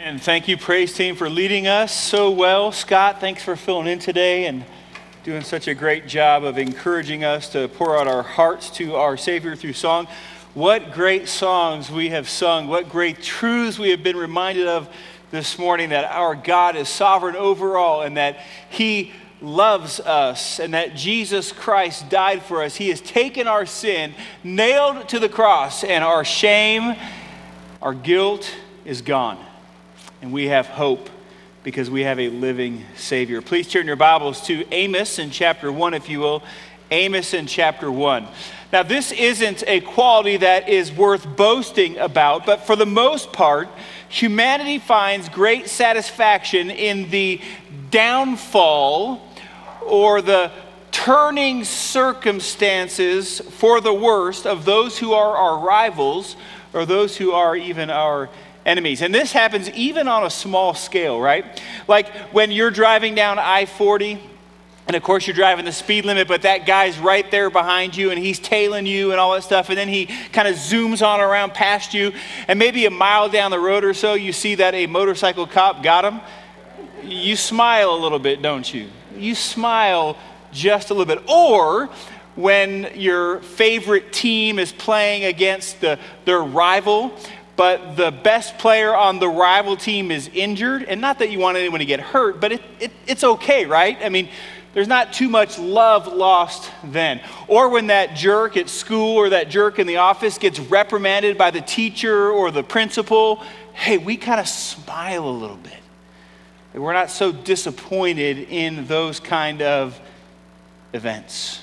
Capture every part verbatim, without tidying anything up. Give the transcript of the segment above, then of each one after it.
And thank you, praise team, for leading us so well. Scott, thanks for filling in today and doing such a great job of encouraging us to pour out our hearts to our Savior through song. What great songs we have sung. What great truths we have been reminded of this morning, that our God is sovereign over all and that He loves us and that Jesus Christ died for us. He has taken our sin, nailed to the cross, and our shame, our guilt is gone. And we have hope because we have a living Savior. Please turn your Bibles to Amos in chapter one, if you will. Amos in chapter one. Now, this isn't a quality that is worth boasting about, but for the most part, humanity finds great satisfaction in the downfall or the turning circumstances for the worst of those who are our rivals or those who are even our enemies. And this happens even on a small scale, right? Like when you're driving down I forty, and of course you're driving the speed limit, but that guy's right there behind you and he's tailing you and all that stuff, and then he kind of zooms on around past you, and maybe a mile down the road or so you see that a motorcycle cop got him. You smile a little bit, don't you? You smile just a little bit. Or when your favorite team is playing against the, their rival, but the best player on the rival team is injured, and not that you want anyone to get hurt, but it, it, it's okay, right? I mean, there's not too much love lost then. Or when that jerk at school or that jerk in the office gets reprimanded by the teacher or the principal, hey, we kind of smile a little bit. We're not so disappointed in those kind of events.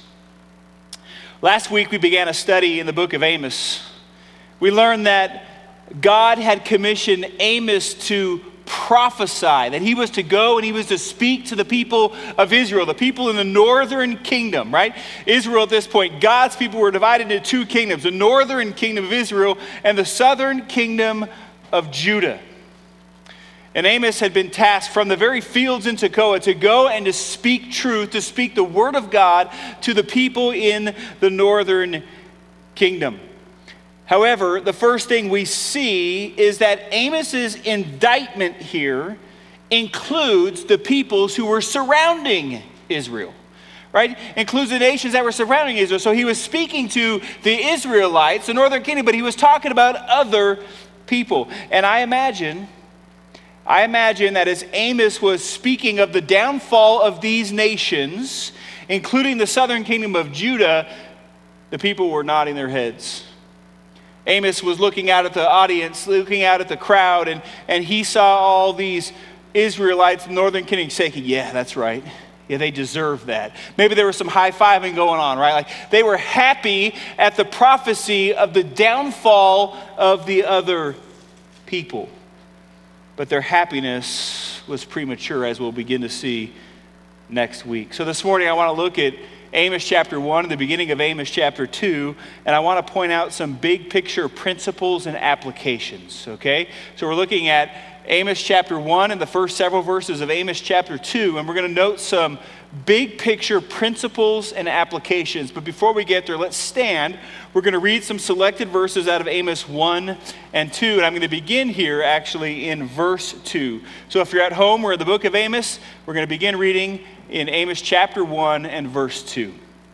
Last week we began a study in the book of Amos. We learned that God had commissioned Amos to prophesy, that he was to go and he was to speak to the people of Israel, the people in the northern kingdom, right? Israel at this point, God's people were divided into two kingdoms, the northern kingdom of Israel and the southern kingdom of Judah. And Amos had been tasked from the very fields in Tekoa to go and to speak truth, to speak the word of God to the people in the northern kingdom. However, the first thing we see is that Amos's indictment here includes the peoples who were surrounding Israel, right? Includes the nations that were surrounding Israel. So he was speaking to the Israelites, the northern kingdom, but he was talking about other people. And I imagine, I imagine that as Amos was speaking of the downfall of these nations, including the southern kingdom of Judah, the people were nodding their heads. Amos was looking out at the audience, looking out at the crowd, and, and he saw all these Israelites in the northern kingdom saying, yeah, that's right. Yeah, they deserve that. Maybe there was some high-fiving going on, right? Like they were happy at the prophecy of the downfall of the other people. But their happiness was premature, as we'll begin to see next week. So this morning I want to look at Amos chapter one and the beginning of Amos chapter two, and I want to point out some big picture principles and applications, okay? So we're looking at Amos chapter one and the first several verses of Amos chapter two, and we're going to note some big picture principles and applications. But before we get there, let's stand. We're going to read some selected verses out of Amos one and two, and I'm going to begin here actually in verse two. So if you're at home, we're in the book of Amos. We're going to begin reading in Amos chapter one and verse two.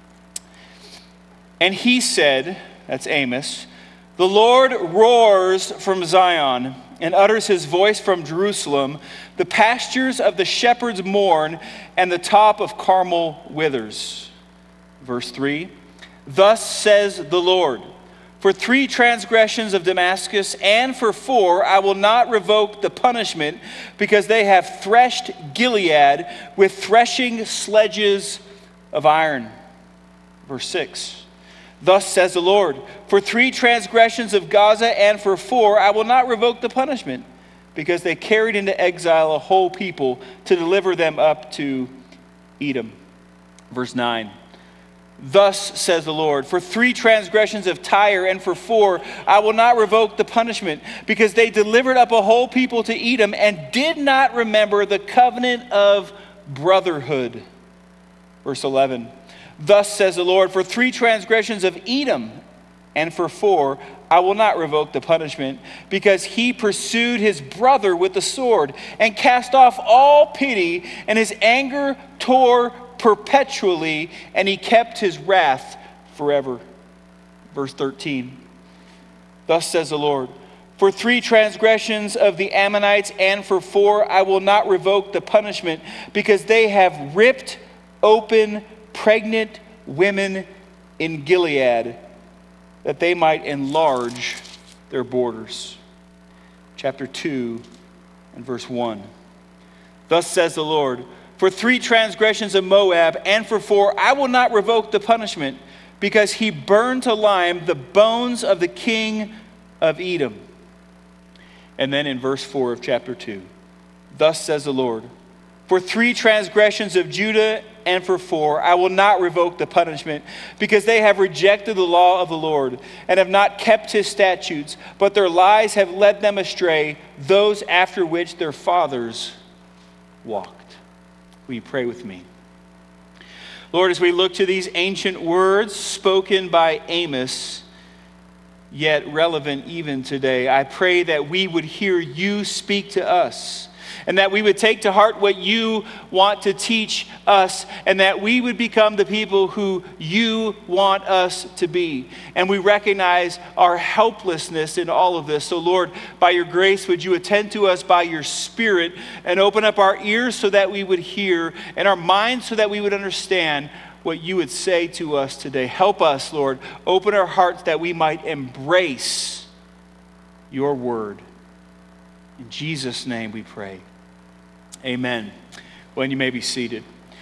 And he said, that's Amos, the Lord roars from Zion and utters his voice from Jerusalem. The pastures of the shepherds mourn, and the top of Carmel withers. Verse three, thus says the Lord, for three transgressions of Damascus and for four I will not revoke the punishment, because they have threshed Gilead with threshing sledges of iron. Verse six, thus says the Lord, for three transgressions of Gaza and for four I will not revoke the punishment, because they carried into exile a whole people to deliver them up to Edom. Verse nine, thus says the Lord, for three transgressions of Tyre and for four I will not revoke the punishment, because they delivered up a whole people to Edom and did not remember the covenant of brotherhood. Verse eleven, thus says the Lord, for three transgressions of Edom and for four I will not revoke the punishment, because he pursued his brother with the sword and cast off all pity, and his anger tore perpetually, and he kept his wrath forever. Verse thirteen. Thus says the Lord, for three transgressions of the Ammonites and for four I will not revoke the punishment, because they have ripped open pregnant women in Gilead, that they might enlarge their borders. Chapter two and verse one. Thus says the Lord, for three transgressions of Moab and for four I will not revoke the punishment, because he burned to lime the bones of the king of Edom. And then in verse four of chapter two, thus says the Lord, for three transgressions of Judah and for four I will not revoke the punishment, because they have rejected the law of the Lord and have not kept his statutes, but their lies have led them astray, those after which their fathers walked. Will you pray with me? Lord, as we look to these ancient words spoken by Amos, yet relevant even today, I pray that we would hear you speak to us, and that we would take to heart what you want to teach us, and that we would become the people who you want us to be. And we recognize our helplessness in all of this. So Lord, by your grace, would you attend to us by your Spirit and open up our ears so that we would hear, and our minds so that we would understand what you would say to us today. Help us, Lord. Open our hearts that we might embrace your word. In Jesus' name we pray. Amen. Well, and you may be seated.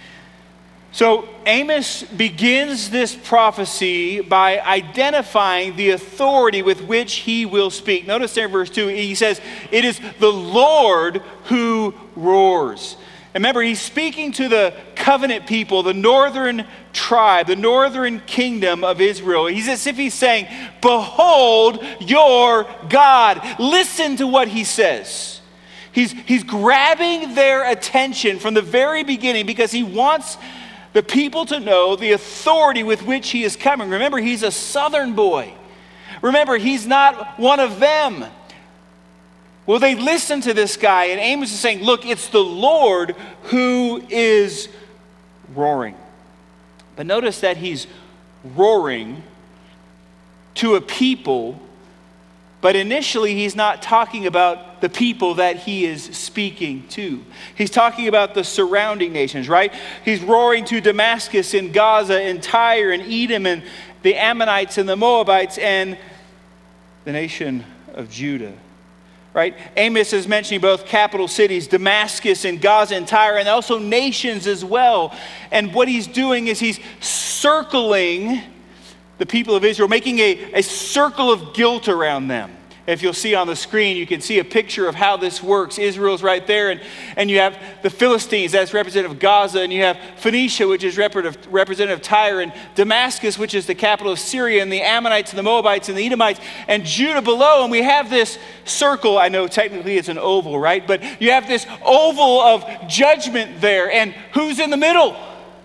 So Amos begins this prophecy by identifying the authority with which he will speak. Notice there in verse two, he says, it is the Lord who roars. And remember, he's speaking to the covenant people, the northern tribe, the northern kingdom of Israel. He's as if he's saying, behold your God. Listen to what he says. He's, he's grabbing their attention from the very beginning, because he wants the people to know the authority with which he is coming. Remember, he's a southern boy. Remember, he's not one of them. Well, they listen to this guy, and Amos is saying, look, it's the Lord who is roaring. But notice that he's roaring to a people, but initially he's not talking about the people that he is speaking to. He's talking about the surrounding nations, right? He's roaring to Damascus and Gaza and Tyre and Edom and the Ammonites and the Moabites and the nation of Judah. Right? Amos is mentioning both capital cities, Damascus and Gaza and Tyre, and also nations as well. And what he's doing is he's circling the people of Israel, making a, a circle of guilt around them. If you'll see on the screen, you can see a picture of how this works. Israel's right there, and, and you have the Philistines, that's representative of Gaza, and you have Phoenicia, which is representative, representative of Tyre, and Damascus, which is the capital of Syria, and the Ammonites and the Moabites and the Edomites, and Judah below, and we have this circle. I know technically it's an oval, right? But you have this oval of judgment there, and who's in the middle?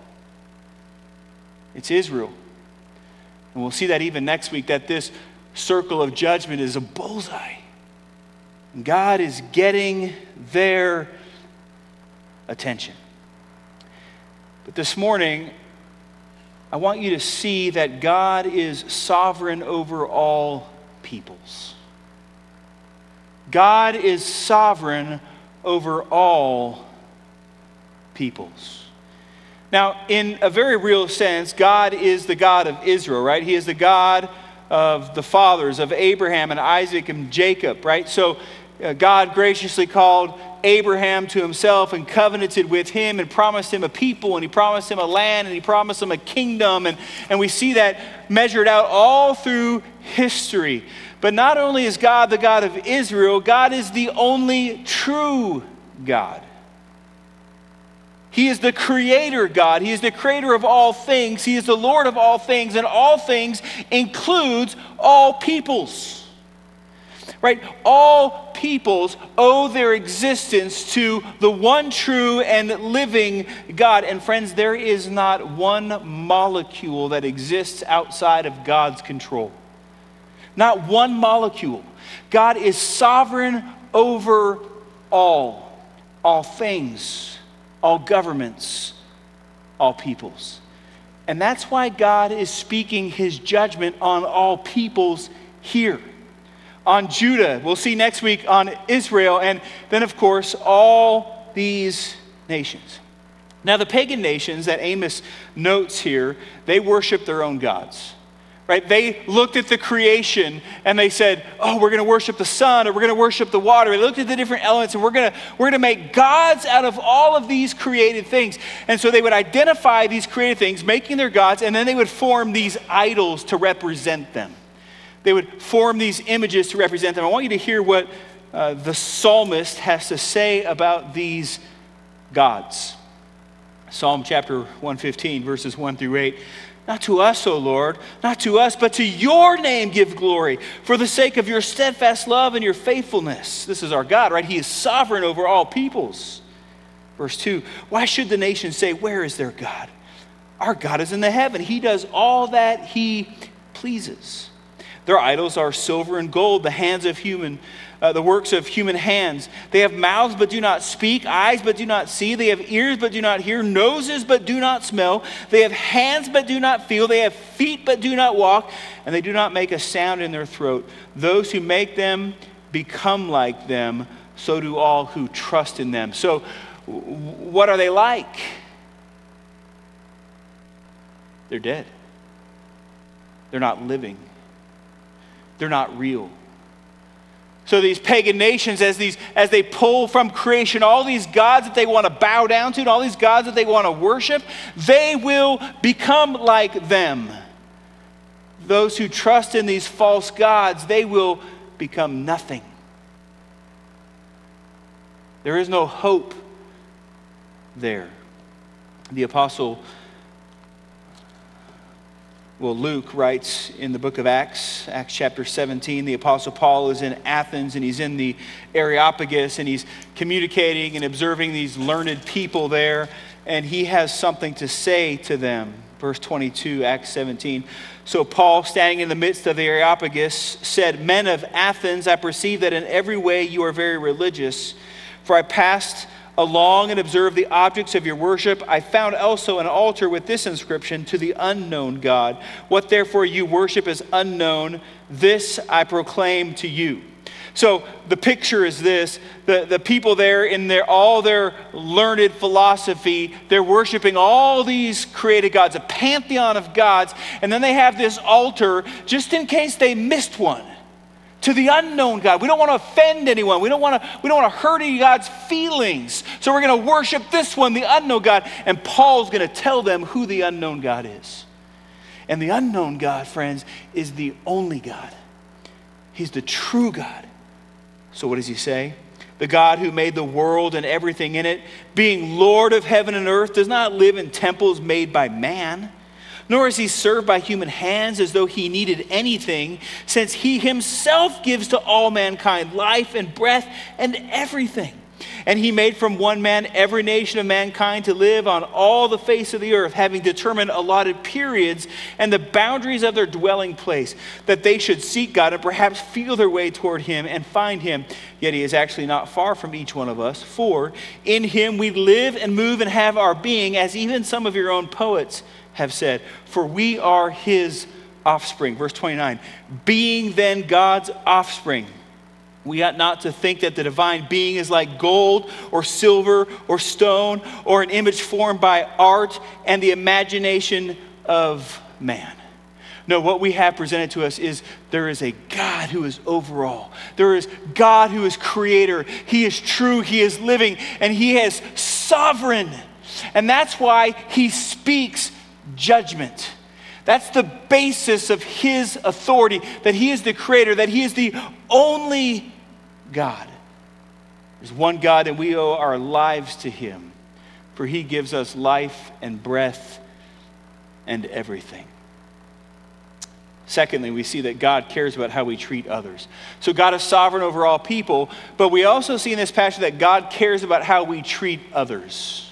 It's Israel. And we'll see that even next week, that this circle of judgment is a bullseye. And God is getting their attention. But this morning, I want you to see that God is sovereign over all peoples. God is sovereign over all peoples. Now, in a very real sense, God is the God of Israel, right? He is the God of the fathers, of Abraham and Isaac and Jacob, right? So uh, God graciously called Abraham to himself and covenanted with him and promised him a people, and he promised him a land, and he promised him a kingdom. And, and we see that measured out all through history. But not only is God the God of Israel, God is the only true God. He is the creator God. He is the creator of all things. He is the Lord of all things, and all things includes all peoples. Right? All peoples owe their existence to the one true and living God. And friends, there is not one molecule that exists outside of God's control. not one molecule. God is sovereign over all, all things, all governments, all peoples. And that's why God is speaking his judgment on all peoples here. On Judah, we'll see next week on Israel, and then of course all these nations. Now the pagan nations that Amos notes here, they worship their own gods. Right? They looked at the creation and they said, oh, we're going to worship the sun, or we're going to worship the water. They looked at the different elements, and we're going to we're going to make gods out of all of these created things. And so they would identify these created things, making their gods, and then they would form these idols to represent them. They would form these images to represent them. I want you to hear what uh, the psalmist has to say about these gods. Psalm chapter one fifteen, verses one through eight. Not to us, O Lord, not to us, but to your name give glory, for the sake of your steadfast love and your faithfulness. This is our God, right? He is sovereign over all peoples. Verse two, why should the nations say, where is their God? Our God is in the heaven. He does all that he pleases. Their idols are silver and gold, the hands of human, uh, the works of human hands. They have mouths but do not speak, eyes but do not see. They have ears but do not hear, noses but do not smell. They have hands but do not feel. They have feet but do not walk, and they do not make a sound in their throat. Those who make them become like them, so do all who trust in them. So what are they like? They're dead. They're not living. They're not real. So these pagan nations, as these as they pull from creation all these gods that they want to bow down to and all these gods that they want to worship, they will become like them. Those who trust in these false gods, they will become nothing. There is no hope there. The apostle Well, Luke writes in the book of Acts, Acts chapter seventeen, the Apostle Paul is in Athens and he's in the Areopagus and he's communicating and observing these learned people there, and he has something to say to them. Verse twenty-two, Acts seventeen. So Paul, standing in the midst of the Areopagus, said, men of Athens, I perceive that in every way you are very religious, for I passed along and observed the objects of your worship. I found also an altar with this inscription, to the unknown God. What therefore you worship is unknown, this I proclaim to you. So the picture is this: the, the people there in their all their learned philosophy, they're worshiping all these created gods, a pantheon of gods, and then they have this altar just in case they missed one. To the unknown God. We don't want to offend anyone. We don't want to, we don't want to hurt any God's feelings. So we're going to worship this one, the unknown God. And Paul's going to tell them who the unknown God is. And the unknown God, friends, is the only God. He's the true God. So what does he say? The God who made the world and everything in it, being Lord of heaven and earth, does not live in temples made by man, nor is he served by human hands as though he needed anything, since he himself gives to all mankind life and breath and everything. And he made from one man every nation of mankind to live on all the face of the earth, having determined allotted periods and the boundaries of their dwelling place, that they should seek God and perhaps feel their way toward him and find him. Yet he is actually not far from each one of us, for in him we live and move and have our being, as even some of your own poets have said, for we are his offspring. Verse twenty-nine, being then God's offspring, we ought not to think that the divine being is like gold or silver or stone or an image formed by art and the imagination of man. No, what we have presented to us is there is a God who is over all. There is God who is creator. He is true, he is living, and he is sovereign. And that's why he speaks judgment. That's the basis of his authority, that he is the creator, that he is the only God. There's one God, and we owe our lives to him, for he gives us life and breath and everything. Secondly, we see that God cares about how we treat others. So God is sovereign over all people, but we also see in this passage that God cares about how we treat others.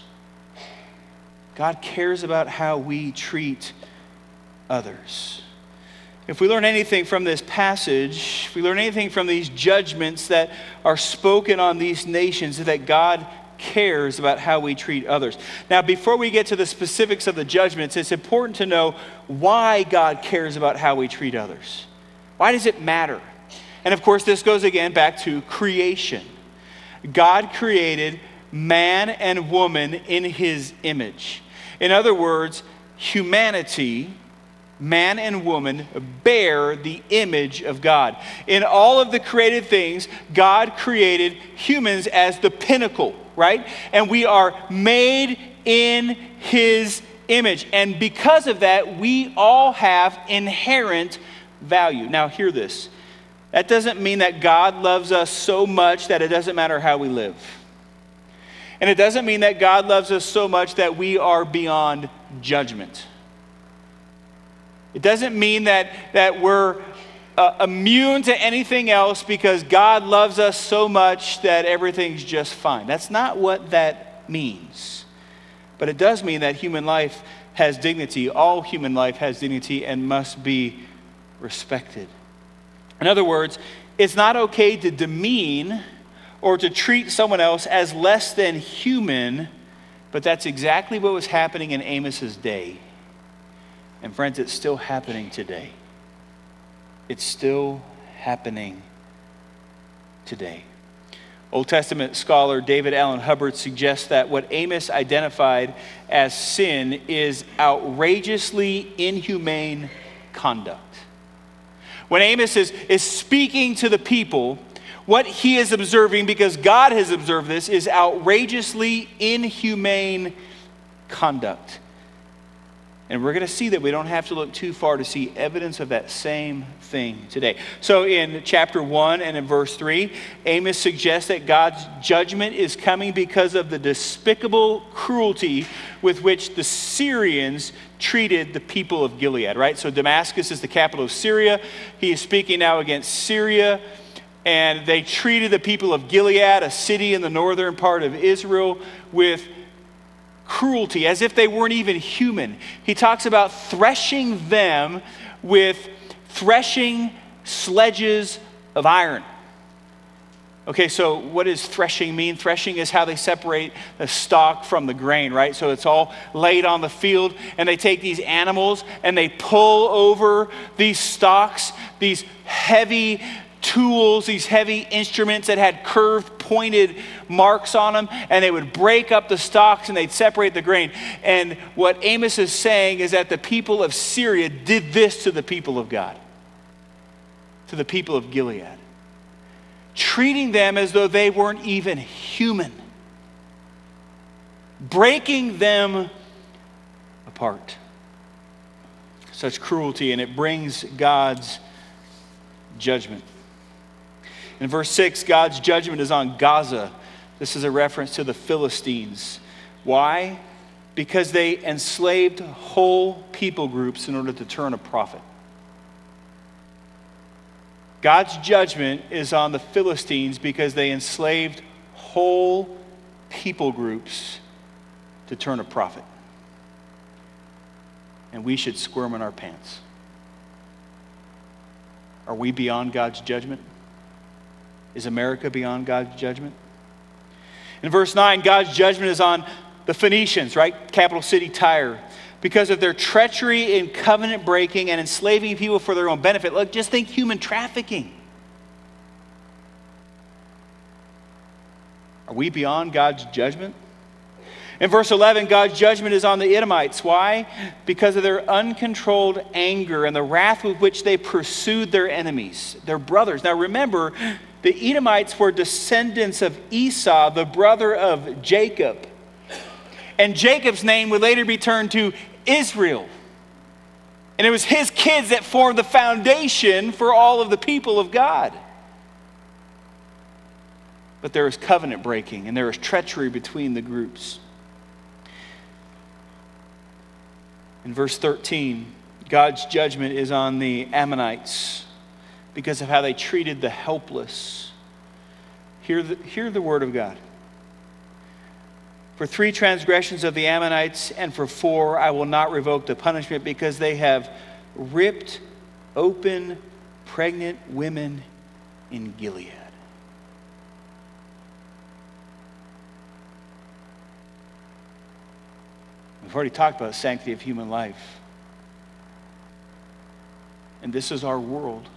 God cares about how we treat others. if we learn anything from this passage, if we learn anything from these judgments that are spoken on these nations, is that God cares about how we treat others. Now, before we get to the specifics of the judgments, it's important to know why God cares about how we treat others. Why does it matter? And of course, this goes again back to creation. God created man and woman in his image. In other words, humanity, man and woman, bear the image of God. In all of the created things, God created humans as the pinnacle, right? And we are made in his image. And because of that, we all have inherent value. Now, hear this. That doesn't mean that God loves us so much that it doesn't matter how we live. And it doesn't mean that God loves us so much that we are beyond judgment. It doesn't mean that, that we're uh, immune to anything else because God loves us so much that everything's just fine. That's not what that means. But it does mean that human life has dignity. All human life has dignity and must be respected. In other words, it's not okay to demean or to treat someone else as less than human, but that's exactly what was happening in Amos's day. And friends, it's still happening today. It's still happening today. Old Testament scholar David Allen Hubbard suggests that what Amos identified as sin is outrageously inhumane conduct. When Amos is, is speaking to the people, what he is observing, because God has observed this, is outrageously inhumane conduct. And we're going to see that we don't have to look too far to see evidence of that same thing today. So in chapter one and in verse three, Amos suggests that God's judgment is coming because of the despicable cruelty with which the Syrians treated the people of Gilead, right? So Damascus is the capital of Syria. He is speaking now against Syria. And they treated the people of Gilead, a city in the northern part of Israel, with cruelty, as if they weren't even human. He talks about threshing them with threshing sledges of iron. Okay, so what does threshing mean? Threshing is how they separate the stalk from the grain, right? So it's all laid on the field, and they take these animals and they pull over these stalks, these heavy tools, these heavy instruments that had curved, pointed marks on them, and they would break up the stalks and they'd separate the grain. And what Amos is saying is that the people of Syria did this to the people of God, to the people of Gilead, treating them as though they weren't even human, breaking them apart. Such cruelty, and it brings God's judgment. In verse six, God's judgment is on Gaza. This is a reference to the Philistines. Why? Because they enslaved whole people groups in order to turn a profit. God's judgment is on the Philistines because they enslaved whole people groups to turn a profit. And we should squirm in our pants. Are we beyond God's judgment? Is America beyond God's judgment? In verse nine, God's judgment is on the Phoenicians, right? Capital city Tyre. Because of their treachery in covenant breaking and enslaving people for their own benefit. Look, just think human trafficking. Are we beyond God's judgment? In verse eleven, God's judgment is on the Edomites. Why? Because of their uncontrolled anger and the wrath with which they pursued their enemies, their brothers. Now remember, the Edomites were descendants of Esau, the brother of Jacob. And Jacob's name would later be turned to Israel. And it was his kids that formed the foundation for all of the people of God. But there is covenant breaking and there is treachery between the groups. In verse thirteen, God's judgment is on the Ammonites because of how they treated the helpless. Hear the, hear the word of God. For three transgressions of the Ammonites and for four I will not revoke the punishment, because they have ripped open pregnant women in Gilead. We've already talked about the sanctity of human life. And this is our world.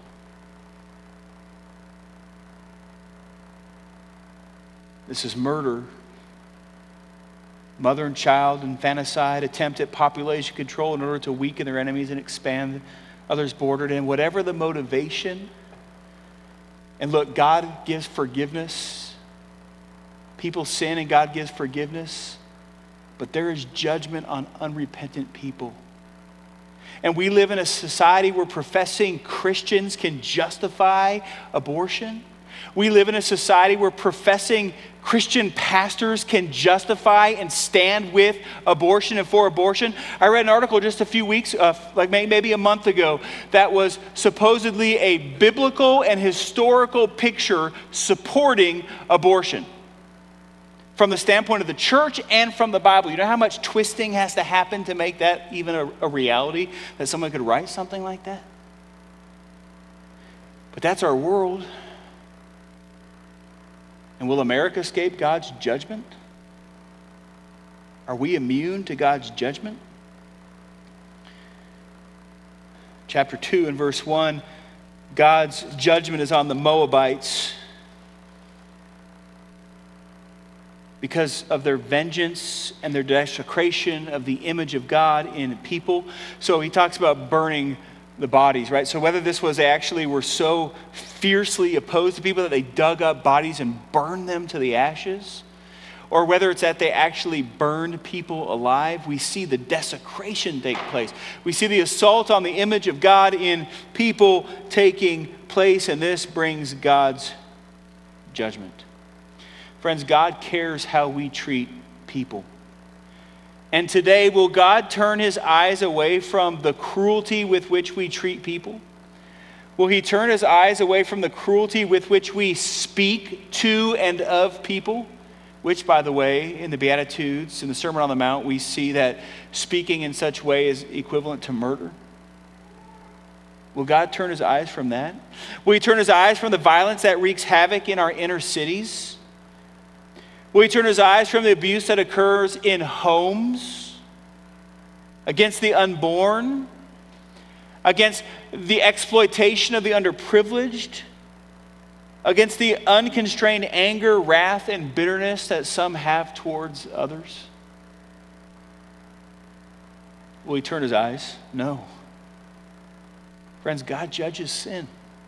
This is murder, mother and child infanticide, attempt at population control in order to weaken their enemies and expand others' bordered in. Whatever the motivation, and look, God gives forgiveness. People sin and God gives forgiveness. But there is judgment on unrepentant people. And we live in a society where professing Christians can justify abortion. We live in a society where professing Christian pastors can justify and stand with abortion and for abortion. I read an article just a few weeks, uh, like maybe a month ago, that was supposedly a biblical and historical picture supporting abortion. From the standpoint of the church and from the Bible. You know how much twisting has to happen to make that even a, a reality, that someone could write something like that? But that's our world. And will America escape God's judgment? Are we immune to God's judgment? Chapter two and verse one, God's judgment is on the Moabites because of their vengeance and their desecration of the image of God in people. So he talks about burning the bodies, right? So whether this was they actually were so fiercely opposed to people that they dug up bodies and burned them to the ashes, or whether it's that they actually burned people alive, we see the desecration take place. We see the assault on the image of God in people taking place, and this brings God's judgment. Friends, God cares how we treat people. And today, will God turn his eyes away from the cruelty with which we treat people? Will he turn his eyes away from the cruelty with which we speak to and of people? Which, by the way, in the Beatitudes, in the Sermon on the Mount, we see that speaking in such way is equivalent to murder. Will God turn his eyes from that? Will he turn his eyes from the violence that wreaks havoc in our inner cities? Will he turn his eyes from the abuse that occurs in homes, against the unborn, against the exploitation of the underprivileged, against the unconstrained anger, wrath, and bitterness that some have towards others? Will he turn his eyes? No. Friends, God judges sin. It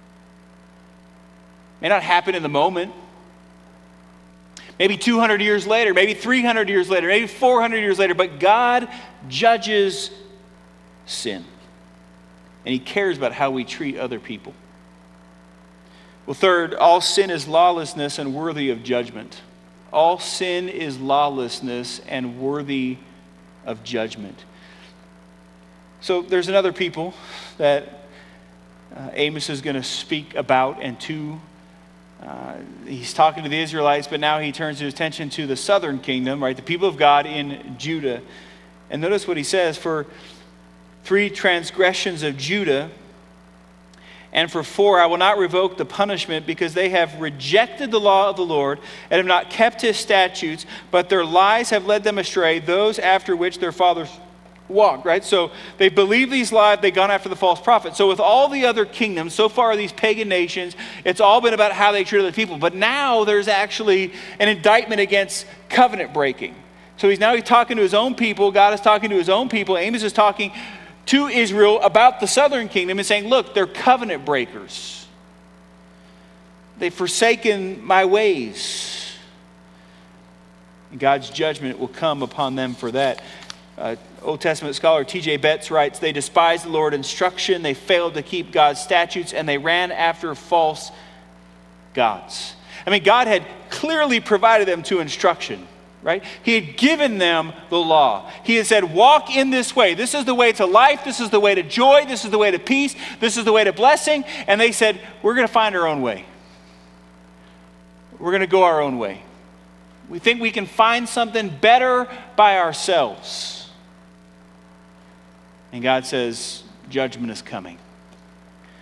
may not happen in the moment. Maybe two hundred years later, maybe three hundred years later, maybe four hundred years later, but God judges sin. And he cares about how we treat other people. Well, third, all sin is lawlessness and worthy of judgment. All sin is lawlessness and worthy of judgment. So there's another people that uh, Amos is going to speak about and to. Uh, he's talking to the Israelites, but now he turns his attention to the southern kingdom, right? The people of God in Judah. And notice what he says: for three transgressions of Judah, and for four I will not revoke the punishment, because they have rejected the law of the Lord and have not kept his statutes, but their lies have led them astray, those after which their fathers walked, right? So they believe these lies, they've gone after the false prophet. So with all the other kingdoms, so far these pagan nations, it's all been about how they treat other people. But now there's actually an indictment against covenant breaking. So he's now he's talking to his own people. God is talking to his own people. Amos is talking to Israel about the southern kingdom and saying, look, they're covenant breakers. They've forsaken my ways. And God's judgment will come upon them for that. Uh, Old Testament scholar T J Betts writes, they despised the Lord's instruction, they failed to keep God's statutes, and they ran after false gods. I mean, God had clearly provided them to instruction, right? He had given them the law. He had said, walk in this way. This is the way to life. This is the way to joy. This is the way to peace. This is the way to blessing. And they said, we're going to find our own way. We're going to go our own way. We think we can find something better by ourselves. And God says, judgment is coming.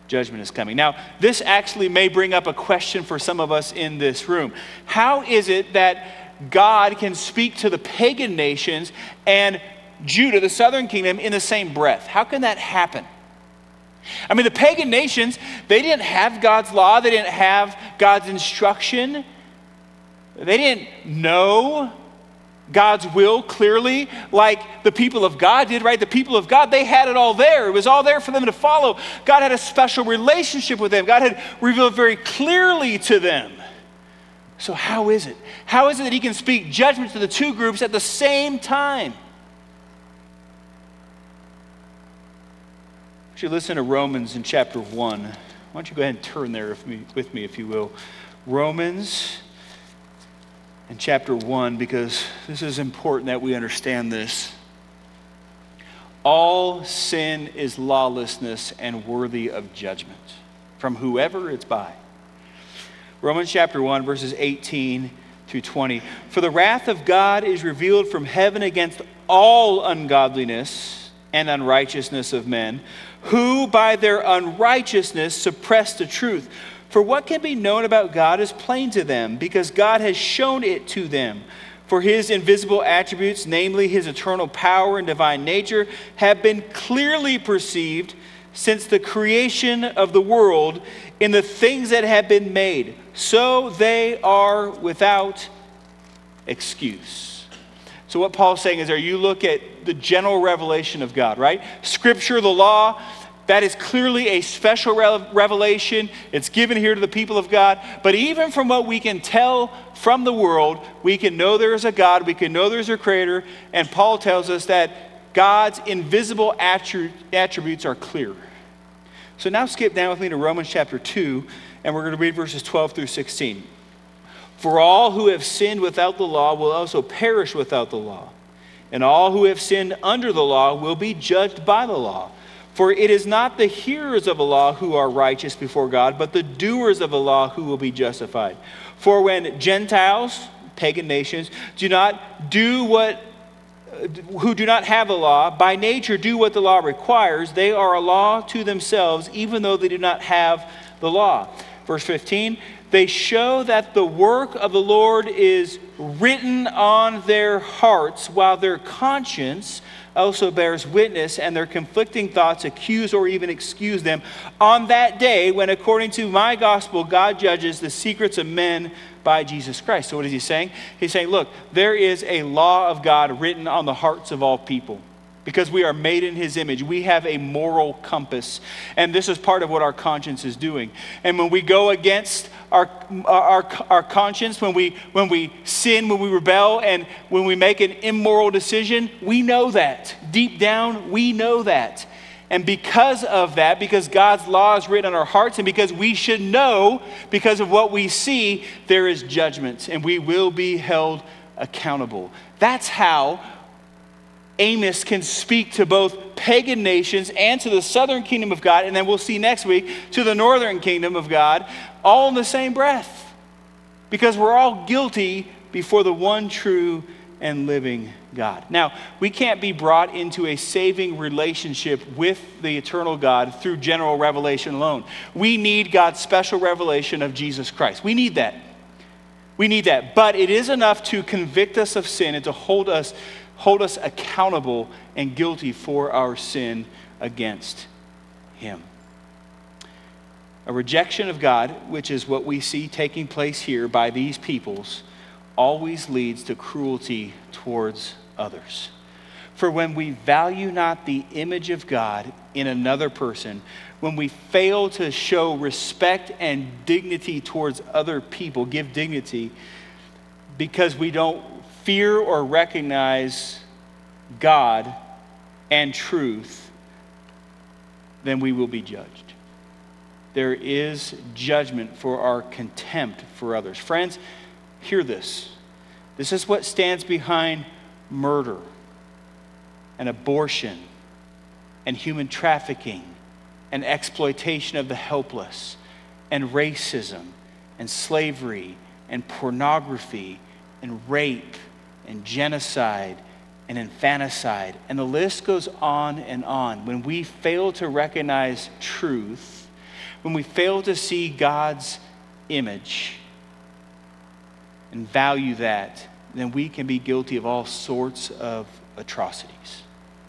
judgment is coming. Now, this actually may bring up a question for some of us in this room. How is it that God can speak to the pagan nations and Judah, the southern kingdom, in the same breath? How can that happen? I mean, the pagan nations, they didn't have God's law. They didn't have God's instruction. They didn't know God's will clearly like the people of God did, right? The people of God, they had it all there. It was all there for them to follow. God had a special relationship with them. God had revealed very clearly to them. So how is it? How is it that he can speak judgment to the two groups at the same time? Would you listen to Romans in chapter one? Why don't you go ahead and turn there with me, with me if you will. Romans in chapter one, because this is important that we understand this. All sin is lawlessness and worthy of judgment from whoever it's by. Romans chapter one, verses eighteen through twenty. For the wrath of God is revealed from heaven against all ungodliness and unrighteousness of men, who by their unrighteousness suppress the truth. For what can be known about God is plain to them, because God has shown it to them. For his invisible attributes, namely his eternal power and divine nature, have been clearly perceived since the creation of the world in the things that have been made. So they are without excuse. So what Paul's saying is there, you look at the general revelation of God, right? Scripture, the law, that is clearly a special revelation. It's given here to the people of God. But even from what we can tell from the world, we can know there is a God. We can know there's a creator. And Paul tells us that God's invisible attributes are clear. So now skip down with me to Romans chapter two, and we're going to read verses twelve through sixteen. For all who have sinned without the law will also perish without the law. And all who have sinned under the law will be judged by the law. For it is not the hearers of the law who are righteous before God, but the doers of the law who will be justified. For when Gentiles, pagan nations, do not do what, who do not have the law, by nature do what the law requires, they are a law to themselves, even though they do not have the law. Verse fifteen, they show that the work of the Lord is written on their hearts, while their conscience also bears witness, and their conflicting thoughts accuse or even excuse them on that day when, according to my gospel, God judges the secrets of men by Jesus Christ. So what is he saying? He's saying, look, there is a law of God written on the hearts of all people. Because we are made in his image, we have a moral compass. And this is part of what our conscience is doing. And when we go against our, our, our conscience, when we, when we sin, when we rebel, and when we make an immoral decision, we know that. Deep down, we know that. And because of that, because God's law is written on our hearts, and because we should know, because of what we see, there is judgment, and we will be held accountable. That's how Amos can speak to both pagan nations and to the southern kingdom of God, and then we'll see next week to the northern kingdom of God, all in the same breath. Because we're all guilty before the one true and living God. Now, we can't be brought into a saving relationship with the eternal God through general revelation alone. We need God's special revelation of Jesus Christ. We need that. We need that. But it is enough to convict us of sin and to hold us hold us accountable and guilty for our sin against him. A rejection of God, which is what we see taking place here by these peoples, always leads to cruelty towards others. For when we value not the image of God in another person, when we fail to show respect and dignity towards other people, give dignity, because we don't fear or recognize God and truth, then we will be judged. There is judgment for our contempt for others. Friends, hear this. This is what stands behind murder and abortion and human trafficking and exploitation of the helpless and racism and slavery and pornography and rape and genocide and infanticide. And the list goes on and on. When we fail to recognize truth, when we fail to see God's image and value that, then we can be guilty of all sorts of atrocities.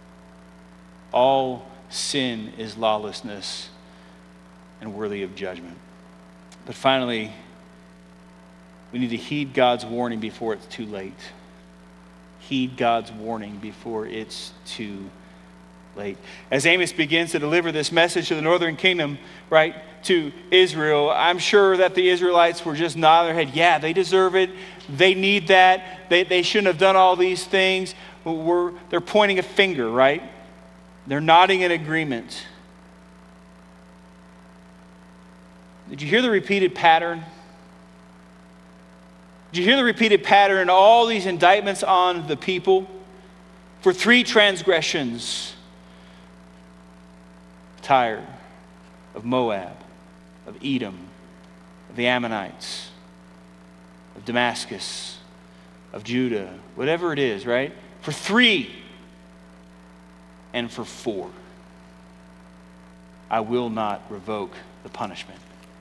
All sin is lawlessness and worthy of judgment. But finally, we need to heed God's warning before it's too late. Heed God's warning before it's too late. As Amos begins to deliver this message to the northern kingdom, right, to Israel, I'm sure that the Israelites were just nodding their head. Yeah, they deserve it. They need that. They, they shouldn't have done all these things. We're, they're pointing a finger, right? They're nodding in agreement. Did you hear the repeated pattern? Did you hear the repeated pattern in all these indictments on the people? For three transgressions: Tyre, of Moab, of Edom, of the Ammonites, of Damascus, of Judah, whatever it is, right? For three and for four, I will not revoke the punishment.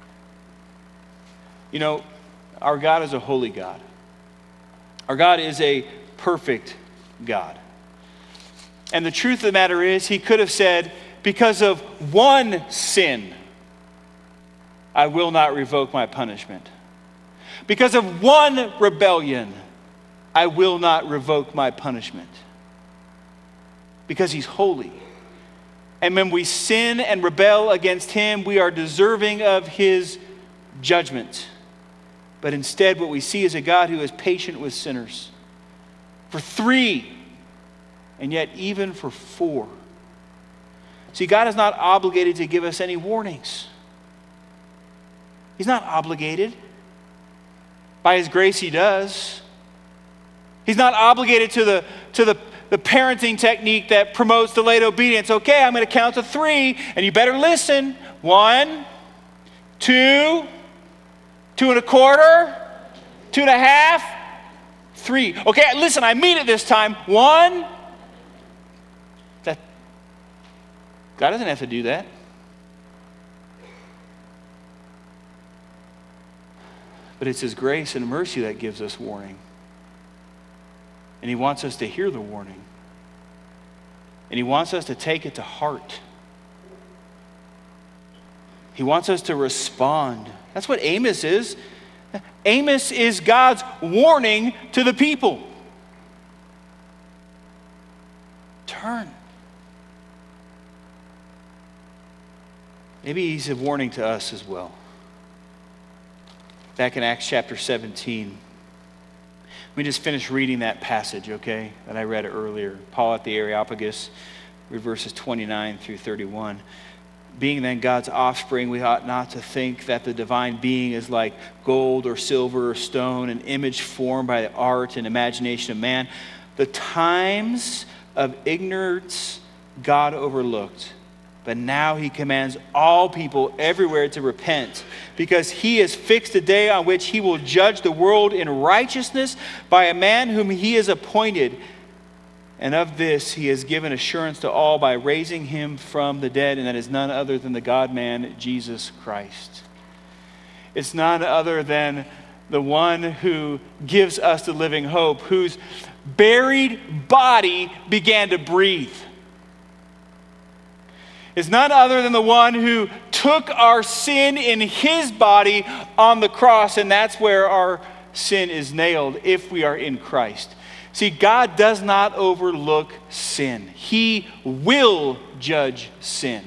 You know, our God is a holy God. Our God is a perfect God. And the truth of the matter is, he could have said, because of one sin, I will not revoke my punishment. Because of one rebellion, I will not revoke my punishment. Because he's holy. And when we sin and rebel against him, we are deserving of his judgment. But instead, what we see is a God who is patient with sinners. For three, and yet even for four. See, God is not obligated to give us any warnings. He's not obligated. By his grace, he does. He's not obligated to the, to the, the parenting technique that promotes delayed obedience. Okay, I'm going to count to three, and you better listen. One, two, two and a quarter, two and a half, three. Okay, listen, I mean it this time. One. That God doesn't have to do that. But it's his grace and mercy that gives us warning. And he wants us to hear the warning. And he wants us to take it to heart. He wants us to respond. That's what Amos is. Amos is God's warning to the people. Turn. Maybe he's a warning to us as well. Back in Acts chapter seventeen, we just finished reading that passage, okay, that I read earlier. Paul at the Areopagus, verses twenty-nine through thirty-one. Being then God's offspring, we ought not to think that the divine being is like gold or silver or stone, an image formed by the art and imagination of man. The times of ignorance God overlooked, but now he commands all people everywhere to repent, because he has fixed a day on which he will judge the world in righteousness by a man whom he has appointed. And of this he has given assurance to all by raising him from the dead, and that is none other than the God-man, Jesus Christ. It's none other than the one who gives us the living hope, whose buried body began to breathe. It's none other than the one who took our sin in his body on the cross, and that's where our sin is nailed if we are in Christ. See, God does not overlook sin. He will judge sin.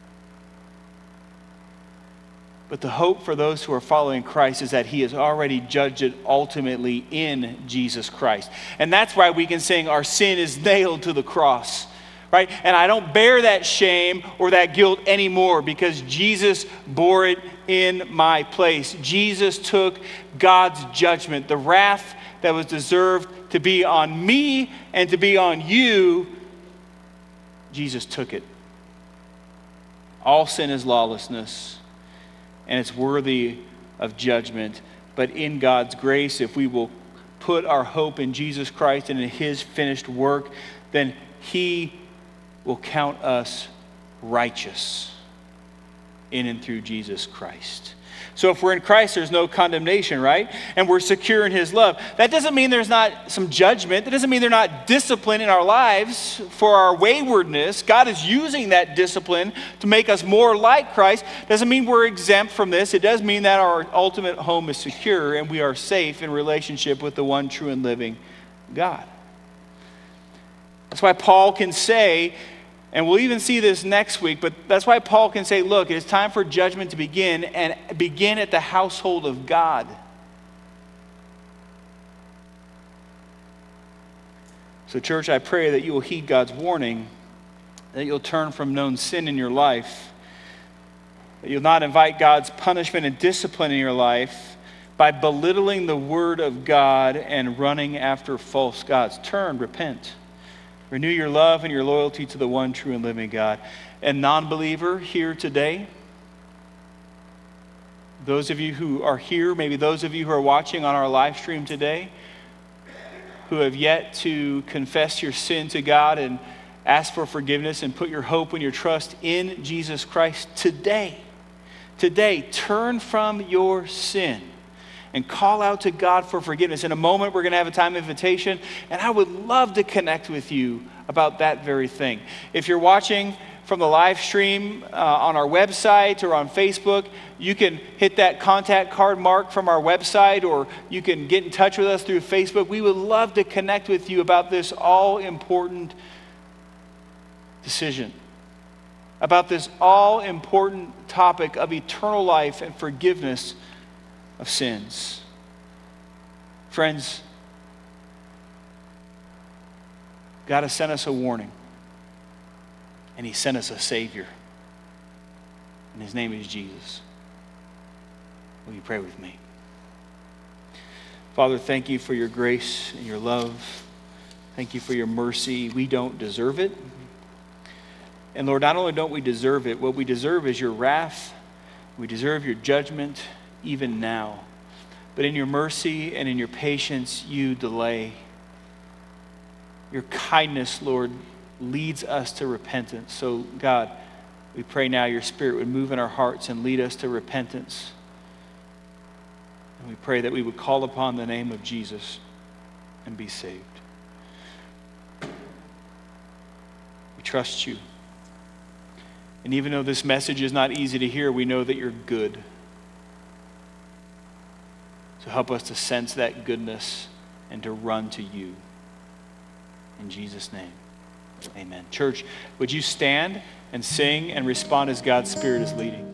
But the hope for those who are following Christ is that he has already judged it ultimately in Jesus Christ. And that's why we can sing, our sin is nailed to the cross. Right? And I don't bear that shame or that guilt anymore, because Jesus bore it in my place. Jesus took God's judgment, the wrath that was deserved to be on me and to be on you. Jesus took it. All sin is lawlessness, and it's worthy of judgment. But in God's grace, if we will put our hope in Jesus Christ and in his finished work, then he will count us righteous in and through Jesus Christ. So if we're in Christ, there's no condemnation, right? And we're secure in his love. That doesn't mean there's not some judgment. That doesn't mean there's not discipline in our lives for our waywardness. God is using that discipline to make us more like Christ. Doesn't mean we're exempt from this. It does mean that our ultimate home is secure and we are safe in relationship with the one true and living God. That's why Paul can say, and we'll even see this next week, but that's why Paul can say, look, it is time for judgment to begin, and begin at the household of God. So church, I pray that you will heed God's warning, that you'll turn from known sin in your life, that you'll not invite God's punishment and discipline in your life by belittling the word of God and running after false gods. Turn, repent. Renew your love and your loyalty to the one true and living God. And non-believer here today, those of you who are here, maybe those of you who are watching on our live stream today, who have yet to confess your sin to God and ask for forgiveness and put your hope and your trust in Jesus Christ today, today, turn from your sin and call out to God for forgiveness. In a moment, we're going to have a time of invitation, and I would love to connect with you about that very thing. If you're watching from the live stream uh, on our website or on Facebook, you can hit that contact card mark from our website, or you can get in touch with us through Facebook. We would love to connect with you about this all-important decision, about this all-important topic of eternal life and forgiveness of sins. Friends, God has sent us a warning, and he sent us a Savior, and his name is Jesus. Will you pray with me? Father, thank you for your grace and your love. Thank you for your mercy. We don't deserve it. And Lord, not only don't we deserve it, what we deserve is your wrath. We deserve your judgment even now. But in your mercy and in your patience, you delay. Your kindness, Lord, leads us to repentance. So, God, we pray now your Spirit would move in our hearts and lead us to repentance. And we pray that we would call upon the name of Jesus and be saved. We trust you. And even though this message is not easy to hear, we know that you're good. So help us to sense that goodness and to run to you. In Jesus' name, amen. Church, would you stand and sing and respond as God's Spirit is leading?